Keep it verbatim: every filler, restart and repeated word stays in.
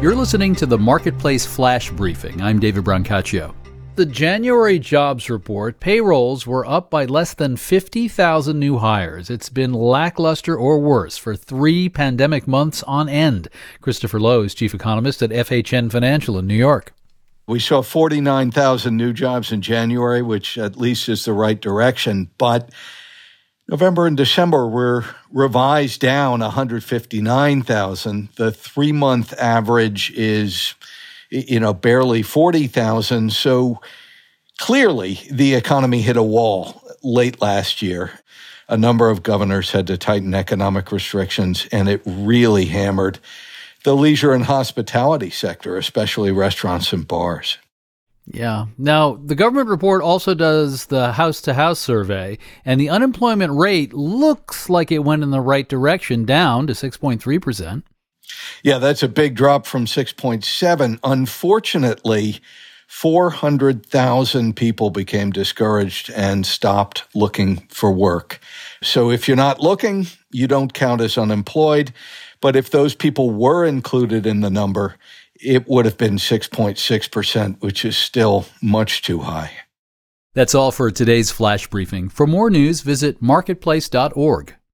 You're listening to the Marketplace Flash Briefing. I'm David Brancaccio. The January jobs report, payrolls were up by less than fifty thousand new hires. It's been lackluster or worse for three pandemic months on end. Christopher Lowe is chief economist at F H N Financial in New York. We saw forty-nine thousand new jobs in January, which at least is the right direction. But November and December were revised down one hundred fifty-nine thousand. The three-month average is, you know, barely forty thousand. So clearly the economy hit a wall late last year. A number of governors had to tighten economic restrictions, and it really hammered the leisure and hospitality sector, especially restaurants and bars. Yeah. Now, the government report also does the house-to-house survey, and the unemployment rate looks like it went in the right direction, down to six point three percent. Yeah, that's a big drop from six point seven. Unfortunately, four hundred thousand people became discouraged and stopped looking for work. So if you're not looking, you don't count as unemployed. But if those people were included in the number, it would have been six point six percent, which is still much too high. That's all for today's Flash Briefing. For more news, visit marketplace dot org.